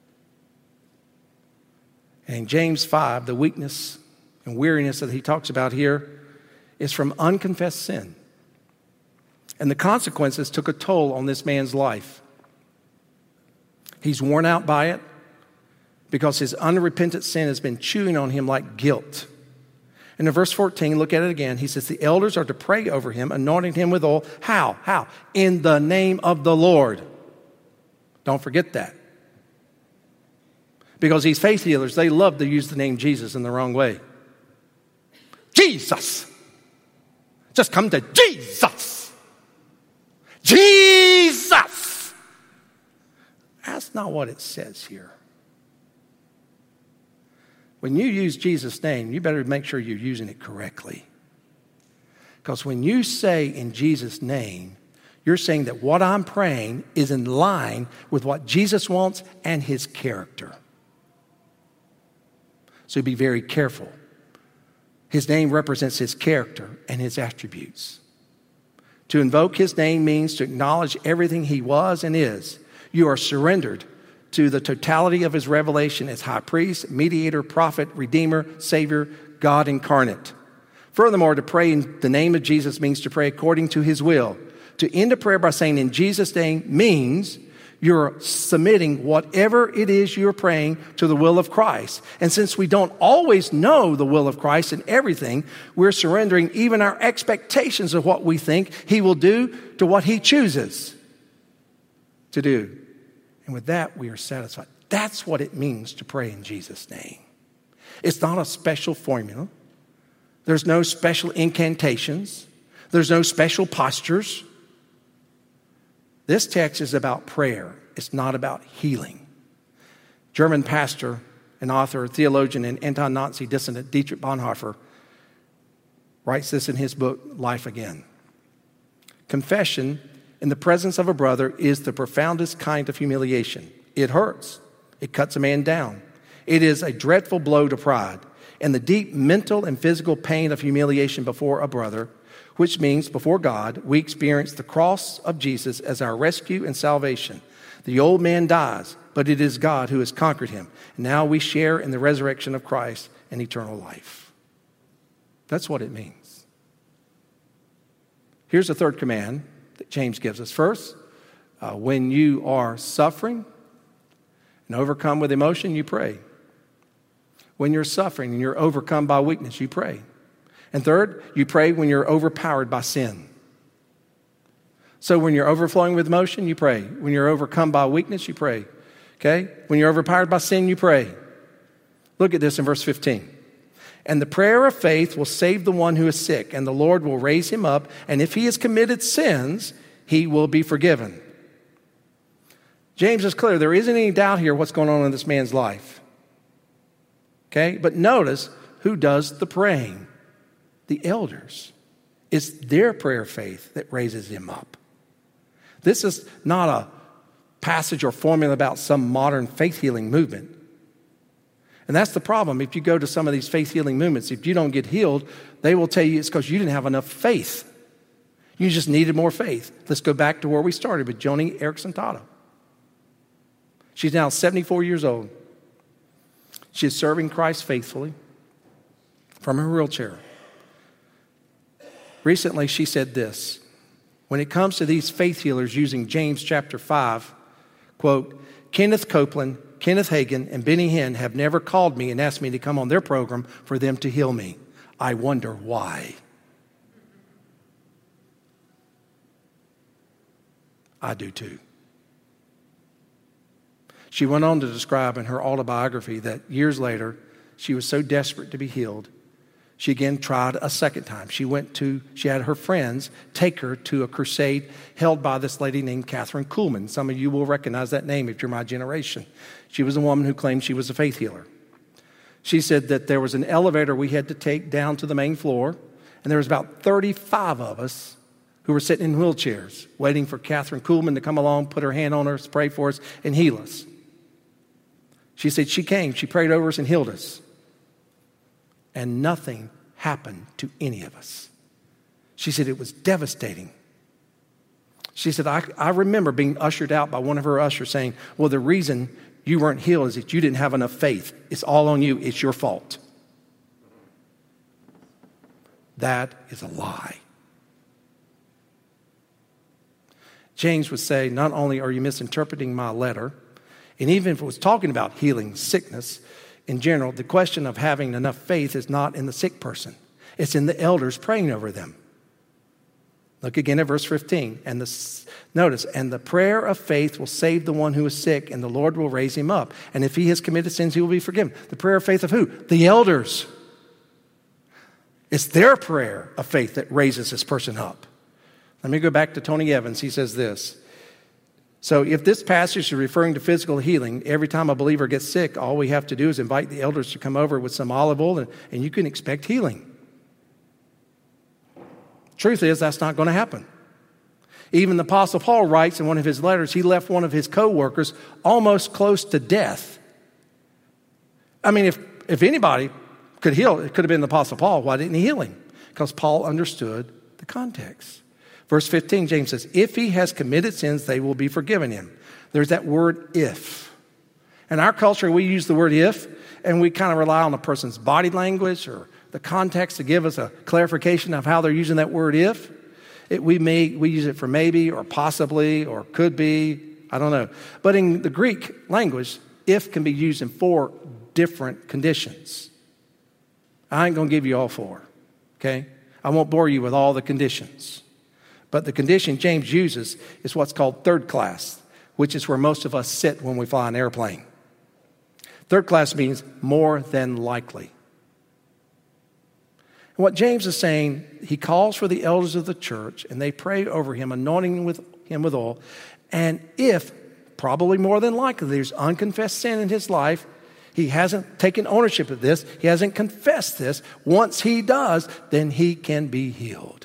And in James five, the weakness and weariness that he talks about here is from unconfessed sin. And the consequences took a toll on this man's life. He's worn out by it because his unrepentant sin has been chewing on him like guilt. And in verse fourteen, look at it again. He says, the elders are to pray over him, anointing him with oil. How? How? In the name of the Lord. Don't forget that. Because these faith healers, they love to use the name Jesus in the wrong way. Jesus. Just come to Jesus. Jesus. That's not what it says here. When you use Jesus' name, you better make sure you're using it correctly. Because when you say in Jesus' name, you're saying that what I'm praying is in line with what Jesus wants and his character. So be very careful. His name represents his character and his attributes. To invoke his name means to acknowledge everything he was and is. You are surrendered to the totality of his revelation as high priest, mediator, prophet, redeemer, savior, God incarnate. Furthermore, to pray in the name of Jesus means to pray according to his will. To end a prayer by saying in Jesus' name means You're submitting whatever it is you're praying to the will of Christ. And since we don't always know the will of Christ in everything, we're surrendering even our expectations of what we think He will do to what He chooses to do. And with that, we are satisfied. That's what it means to pray in Jesus' name. It's not a special formula. There's no special incantations. There's no special postures. This text is about prayer. It's not about healing. German pastor and author, theologian, and anti-Nazi dissident Dietrich Bonhoeffer writes this in his book, Life Again. Confession in the presence of a brother is the profoundest kind of humiliation. It hurts. It cuts a man down. It is a dreadful blow to pride. And the deep mental and physical pain of humiliation before a brother, which means before God, we experience the cross of Jesus as our rescue and salvation. The old man dies, but it is God who has conquered him. And now we share in the resurrection of Christ and eternal life. That's what it means. Here's the third command that James gives us. First, uh, when you are suffering and overcome with emotion, you pray. When you're suffering and you're overcome by weakness, you pray. And third, you pray when you're overpowered by sin. So when you're overflowing with emotion, you pray. When you're overcome by weakness, you pray. Okay? When you're overpowered by sin, you pray. Look at this in verse fifteen. And the prayer of faith will save the one who is sick, and the Lord will raise him up, and if he has committed sins, he will be forgiven. James is clear. There isn't any doubt here what's going on in this man's life. Okay? But notice who does the praying. The elders. It's their prayer of faith that raises him up. This is not a passage or formula about some modern faith healing movement. And that's the problem. If you go to some of these faith healing movements, if you don't get healed, they will tell you it's because you didn't have enough faith. You just needed more faith. Let's go back to where we started with Joni Eareckson Tada. She's now seventy-four years old. She is serving Christ faithfully from her wheelchair. Recently, she said this. When it comes to these faith healers using James chapter five, quote, Kenneth Copeland, Kenneth Hagin, and Benny Hinn have never called me and asked me to come on their program for them to heal me. I wonder why. I do too. She went on to describe in her autobiography that years later, she was so desperate to be healed, she again tried a second time. She went to, she had her friends take her to a crusade held by this lady named Catherine Kuhlman. Some of you will recognize that name if you're my generation. She was a woman who claimed she was a faith healer. She said that there was an elevator we had to take down to the main floor, and there was about thirty-five of us who were sitting in wheelchairs waiting for Catherine Kuhlman to come along, put her hand on us, pray for us, and heal us. She said she came, she prayed over us and healed us. And nothing happened to any of us. She said it was devastating. She said, I, I remember being ushered out by one of her ushers saying, well, the reason you weren't healed is that you didn't have enough faith. It's all on you. It's your fault. That is a lie. James would say, not only are you misinterpreting my letter, and even if it was talking about healing sickness, in general, the question of having enough faith is not in the sick person. It's in the elders praying over them. Look again at verse fifteen. And the, notice, and the prayer of faith will save the one who is sick, and the Lord will raise him up. And if he has committed sins, he will be forgiven. The prayer of faith of who? The elders. It's their prayer of faith that raises this person up. Let me go back to Tony Evans. He says this. So if this passage is referring to physical healing, every time a believer gets sick, all we have to do is invite the elders to come over with some olive oil, and, and you can expect healing. Truth is, that's not going to happen. Even the Apostle Paul writes in one of his letters, he left one of his co-workers almost close to death. I mean, if, if anybody could heal, it could have been the Apostle Paul. Why didn't he heal him? Because Paul understood the context. Verse fifteen, James says, if he has committed sins, they will be forgiven him. There's that word if. In our culture, we use the word if, and we kind of rely on a person's body language or the context to give us a clarification of how they're using that word if. It, we may we use it for maybe or possibly or could be. I don't know. But in the Greek language, if can be used in four different conditions. I ain't going to give you all four, okay? I won't bore you with all the conditions. But the condition James uses is what's called third class, which is where most of us sit when we fly an airplane. Third class means more than likely. And what James is saying, he calls for the elders of the church, and they pray over him, anointing him with, him with oil. And if, probably more than likely, there's unconfessed sin in his life, he hasn't taken ownership of this, he hasn't confessed this, once he does, then he can be healed.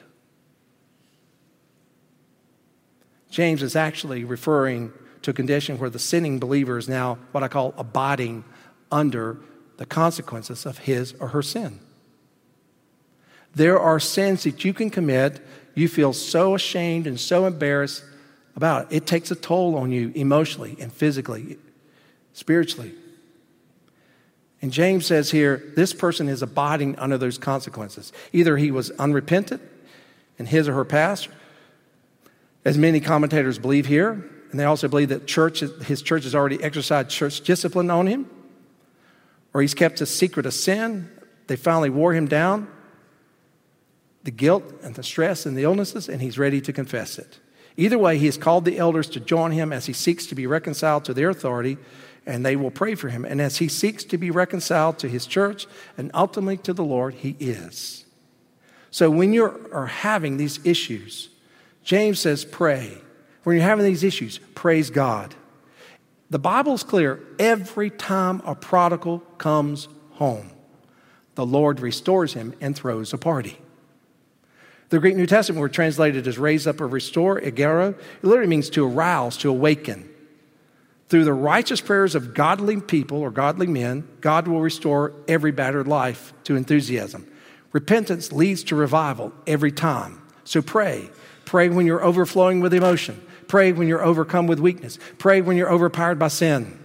James is actually referring to a condition where the sinning believer is now what I call abiding under the consequences of his or her sin. There are sins that you can commit, you feel so ashamed and so embarrassed about it. It takes a toll on you emotionally and physically, spiritually. And James says here, this person is abiding under those consequences. Either he was unrepentant in his or her past, as many commentators believe here, and they also believe that church, his church has already exercised church discipline on him, or he's kept a secret of sin. They finally wore him down, the guilt and the stress and the illnesses, and he's ready to confess it. Either way, he has called the elders to join him as he seeks to be reconciled to their authority, and they will pray for him. And as he seeks to be reconciled to his church and ultimately to the Lord, he is. So when you are having these issues, James says pray. When you're having these issues, praise God. The Bible's clear. Every time a prodigal comes home, the Lord restores him and throws a party. The Greek New Testament word translated as raise up or restore, egero, it literally means to arouse, to awaken. Through the righteous prayers of godly people or godly men, God will restore every battered life to enthusiasm. Repentance leads to revival every time. So pray. Pray when you're overflowing with emotion. Pray when you're overcome with weakness. Pray when you're overpowered by sin.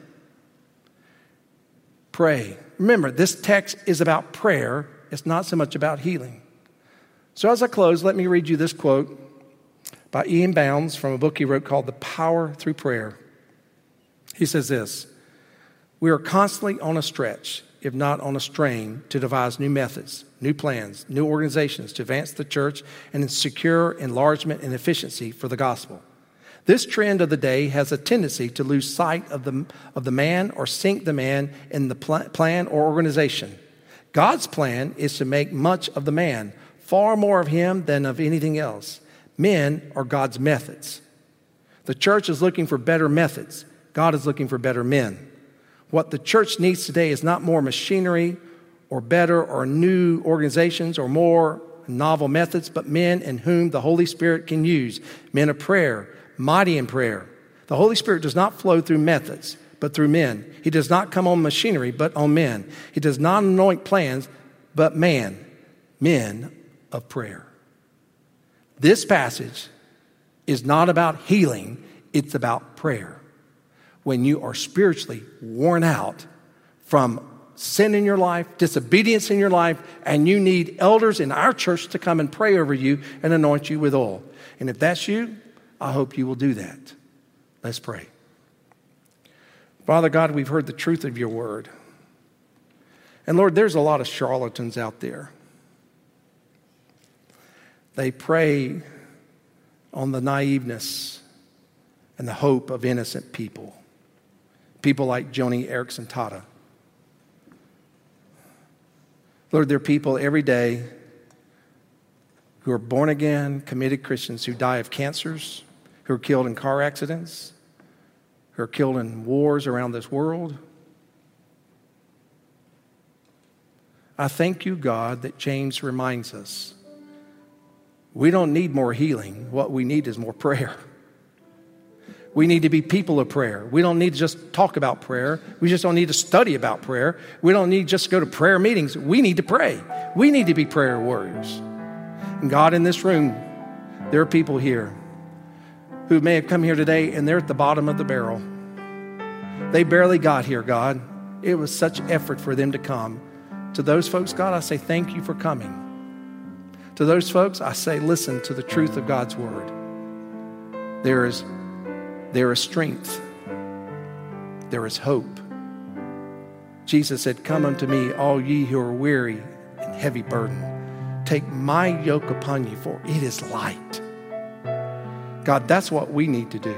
Pray. Remember, this text is about prayer. It's not so much about healing. So as I close, let me read you this quote by Ian Bounds from a book he wrote called The Power Through Prayer. He says this: we are constantly on a stretch, if not on a strain, to devise new methods, new plans, new organizations to advance the church and secure enlargement and efficiency for the gospel. This trend of the day has a tendency to lose sight of the, of the man or sink the man in the pl- plan or organization. God's plan is to make much of the man, far more of him than of anything else. Men are God's methods. The church is looking for better methods. God is looking for better men. What the church needs today is not more machinery or better or new organizations or more novel methods, but men in whom the Holy Spirit can use. Men of prayer, mighty in prayer. The Holy Spirit does not flow through methods, but through men. He does not come on machinery, but on men. He does not anoint plans, but man, men of prayer. This passage is not about healing, it's about prayer. When you are spiritually worn out from sin in your life, disobedience in your life, and you need elders in our church to come and pray over you and anoint you with oil. And if that's you, I hope you will do that. Let's pray. Father God, we've heard the truth of your word. And Lord, there's a lot of charlatans out there. They prey on the naiveness and the hope of innocent people. People like Joni Eareckson Tada. Lord, there are people every day who are born again, committed Christians who die of cancers, who are killed in car accidents, who are killed in wars around this world. I thank you, God, that James reminds us we don't need more healing. What we need is more prayer. We need to be people of prayer. We don't need to just talk about prayer. We just don't need to study about prayer. We don't need just to go to prayer meetings. We need to pray. We need to be prayer warriors. And God, in this room, there are people here who may have come here today and they're at the bottom of the barrel. They barely got here, God. It was such effort for them to come. To those folks, God, I say thank you for coming. To those folks, I say listen to the truth of God's word. There is there is strength. There is hope. Jesus said, come unto me, all ye who are weary and heavy burdened. Take my yoke upon you, for it is light. God, that's what we need to do.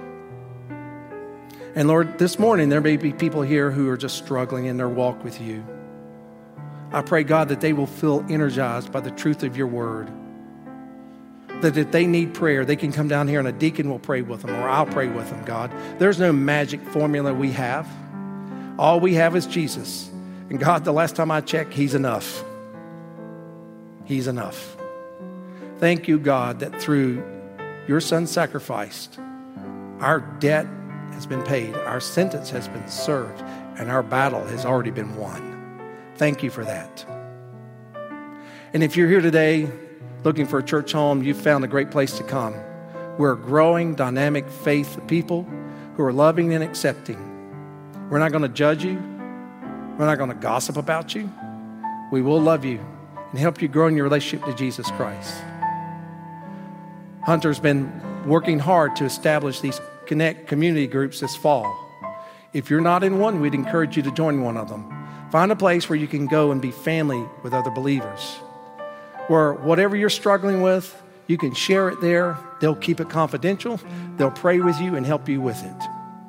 And Lord, this morning there may be people here who are just struggling in their walk with you. I pray, God, that they will feel energized by the truth of your word. That if they need prayer, they can come down here and a deacon will pray with them, or I'll pray with them, God. There's no magic formula we have. All we have is Jesus. And God, the last time I checked, he's enough. He's enough. Thank you, God, that through your son's sacrifice, our debt has been paid, our sentence has been served, and our battle has already been won. Thank you for that. And if you're here today looking for a church home, you've found a great place to come. We're a growing, dynamic faith of people who are loving and accepting. We're not going to judge you. We're not going to gossip about you. We will love you and help you grow in your relationship to Jesus Christ. Hunter's been working hard to establish these Connect community groups this fall. If you're not in one, we'd encourage you to join one of them. Find a place where you can go and be family with other believers. Where whatever you're struggling with, you can share it there. They'll keep it confidential. They'll pray with you and help you with it.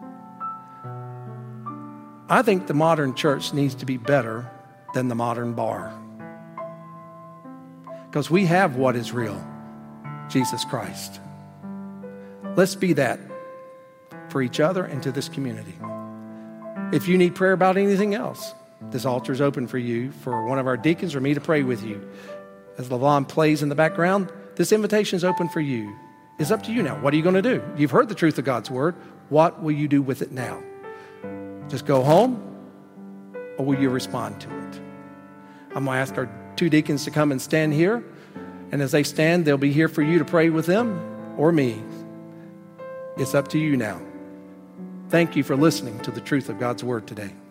I think the modern church needs to be better than the modern bar. Because we have what is real, Jesus Christ. Let's be that for each other and to this community. If you need prayer about anything else, this altar is open for you, for one of our deacons or me to pray with you. As LaVon plays in the background, this invitation is open for you. It's up to you now. What are you going to do? You've heard the truth of God's word. What will you do with it now? Just go home, or will you respond to it? I'm going to ask our two deacons to come and stand here. And as they stand, they'll be here for you to pray with them or me. It's up to you now. Thank you for listening to the truth of God's word today.